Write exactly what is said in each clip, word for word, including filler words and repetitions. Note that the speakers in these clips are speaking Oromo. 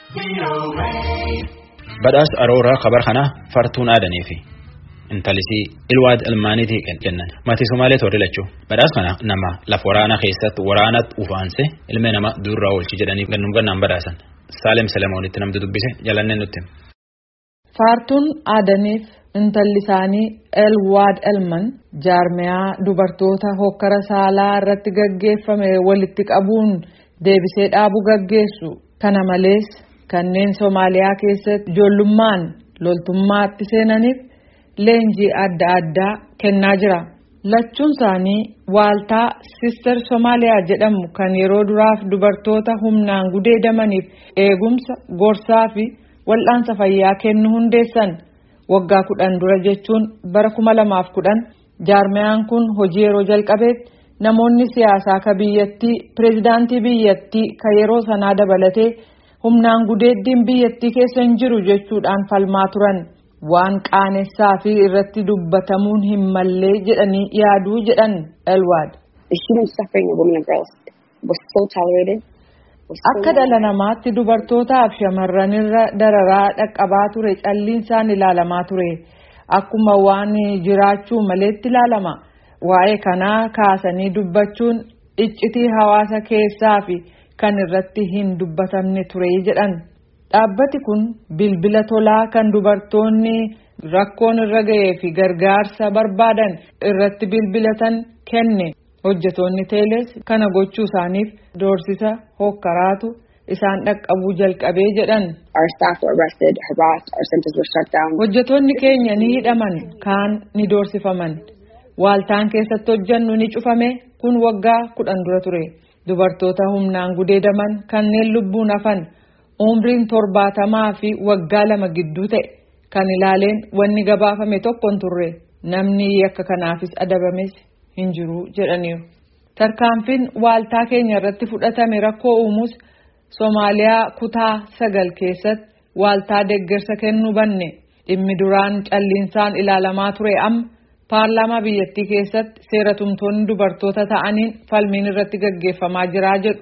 Badhaas Arooraa kabar kana fartuun aadanii fi intallisii ilwaad ilmaaniitii kennan maatii Somaalee toorri lachuu badhaas kana nama lafa waraanaa keessatti waraanatti ufaanse ilmee nama durraa oolchi jedhanii gannum gannaan badhaasan Saalem Selemoonitti namtu dubbise jalanneen nutti. Fartuun aadaniif intalli isaanii Elwaad Elman jaarmiyaa dubartoota hokkara saalaa irratti gaggeeffame walitti qabuun deebisee dhaabuu gaggeessu. Kana malees kanneen Somaaliyaa keessatti ijoollummaan loltummaatti seenaniif leenjii adda addaa kennaa jira. Lachuun isaanii waaltaa Sister Somaaliyaa jedhamu kan yeroo duraaf dubartoota humnaan gudeedamaniif eegumsa gorsaa fi wal'aansa fayyaa kennu hundeessan. Waggaa kudhan dura jechuun bara kuma lamaaf kudhan jaarmiyaan kun hojii yeroo jalqabeetti namoonni siyaasaa ka biyyattii pireezidaantii biyyattii ka yeroo sanaa dabalatee humnaan gudeeddiin biyyattii keessa hin jiru jechuudhaan falmaa turan waan qaanessaa fi irratti dubbatamuun hin mallee jedhanii yaaduu jedhan Elwaad. Akka dhala namaatti dubartootaaf shamarran irra dararaa dhaqqabaa ture calliinsaan ilaalamaa ture akkuma waan jiraachuu maleetti ilaalama. Waa'ee kanaa kaasanii dubbachuun iccitii hawaasa keessaa fi kan irratti hin dubbatamne ture jedhan. Dhaabbati kun bilbila tolaa kan dubartoonni rakkoon irra ga'ee fi gargaarsa barbaadan irratti bilbilatan kenne. Hojjetoonni teeles kana gochuu isaaniif doorsisa hokkaraatu isaan dhaqqabuu jalqabee jedhan. Hojjetoonni keenya ni hidhaman kaan ni doorsifaman. Waaltaan keessatti hojjannu ni cufame kun waggaa kudhan dura ture. Dubartoota humnaan gudeedaman kanneen lubbuun hafan umriin torbaatamaa fi waggaa lama gidduu ta'e kan ilaaleen wanni gabaafame tokko hin turre namni yakka kanaafis adabames hin jiru jedhaniiru. Tarkaanfiin waaltaa keenya irratti fudhatame rakkoo uumuus Somaaliyaa kutaa sagal keessatti waaltaa deeggarsa kennuu banne dhimmi duraan calliinsaan ilaalamaa ture amma paarlaamaa biyyattii keessatti seera tumtoonni dubartoota ta'aniin falmiin irratti gaggeeffamaa jiraa jedhu.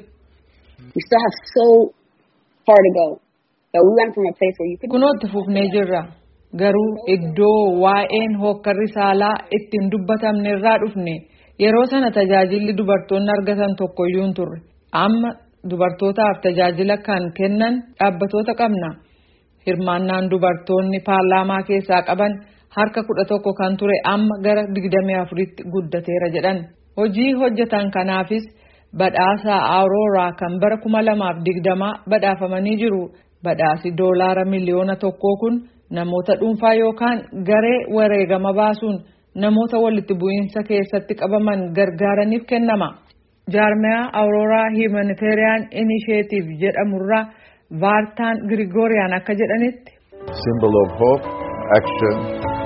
Kunootti fufnee jirra garuu iddoo waa'een hokkarri saalaa ittiin dubbatamne irraa dhufne yeroo sana tajaajilli dubartoonni argatan tokkoyyuu hin turre amma dubartootaaf tajaajila kan kennan dhaabbatoota qabna. Hirmaannaan dubartoonni paarlaamaa keessaa qaban harka kudha tokko kan ture amma gara digdamii afuritti guddateera jedhan. Hojii hojjetan kanaafis badhaasa Arooraa kan bara kuma lamaaf digdamaa badhaafamanii jiru. Badhaasi doolaara miliyoona tokkoo kun namoota dhuunfaa yookaan garee wareegama baasuun namoota walitti bu'iinsa keessatti qabaman gargaaraniif kennama. Jaarmiyaa Arooraa Humanitarian Initiative jedhamurraa Vaartaan Grigoriyaan akka jedhanitti. Symbol of hope, action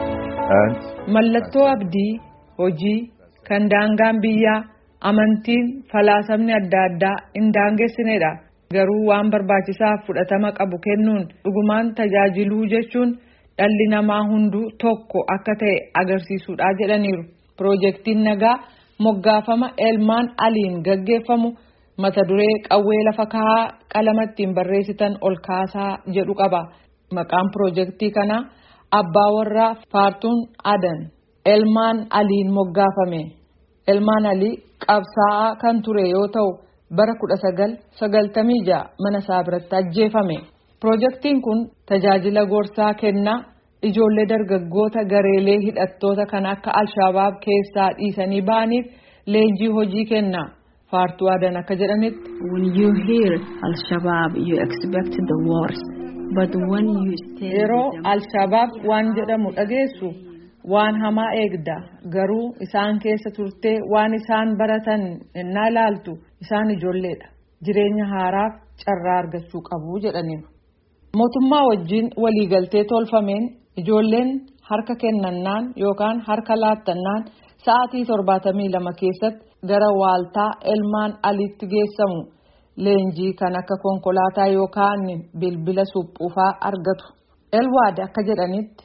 and mallattoo abdii, hojii, kan daangaan biyyaa, amantiin, falaasamni adda addaa hin daangessinedha. Garuu waan barbaachisaaf fudhatama qabu kennuun dhugumaan tajaajiluu jechuun dhalli namaa hunduu tokko akka ta'e agarsiisuudha jedhaniiru. Piroojeektiin nagaa moggaafama Elmaan Aliin gaggeeffamu mata duree qawwee lafa kahaa qalamattiin barreessitan ol kaasaa jedhu qaba. Maqaan piroojeektii kanaa abbaa warraa Fartuun Adan Elmaan Aliin moggaafame. Elmaan Alii qabsaa'aa kan ture yoo ta'u bara kudha sagal sagaltamii ja'a mana isaa biratti ajjeefame. Piroojeektiin kun tajaajila gorsaa kennaa ijoollee dargaggoota gareelee hidhattoota kan akka Alshabaab keessaa dhiisanii ba'aniif leenjii hojii kenna. Fartuu Adan akka jedhanitti. When you hear Al-Shabaab you expect the worst but when you stay yeroo Al-Shabaab waan jedhamu dhageessu waan hamaa eegda garuu isaan keessa turtee waan isaan baratan innaa ilaaltu isaan ijoolleedha jireenya haaraaf carraa argachuu qabu jedhaniiru. Mootummaa wajjin waliigaltee tolfameen ijoolleen harka kennannaan yookaan harka laattannaan sa'aatii torbaatamii lama keessatti gara waaltaa Elmaan Aliitti geessamu. Leenjii kan akka konkolaataa yookaan bilbila suphuufaa argatu. Elwaad akka jedhanitti.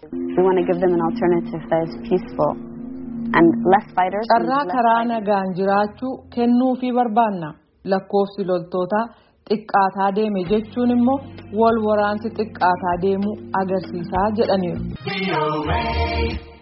Carraa karaa nagaan jiraachuu kennuu fi barbaanna. Lakkoofsi loltootaa xiqqaataa deeme jechuun immoo wal waraansi xiqqaataa deemu agarsiisaa jedhaniiru.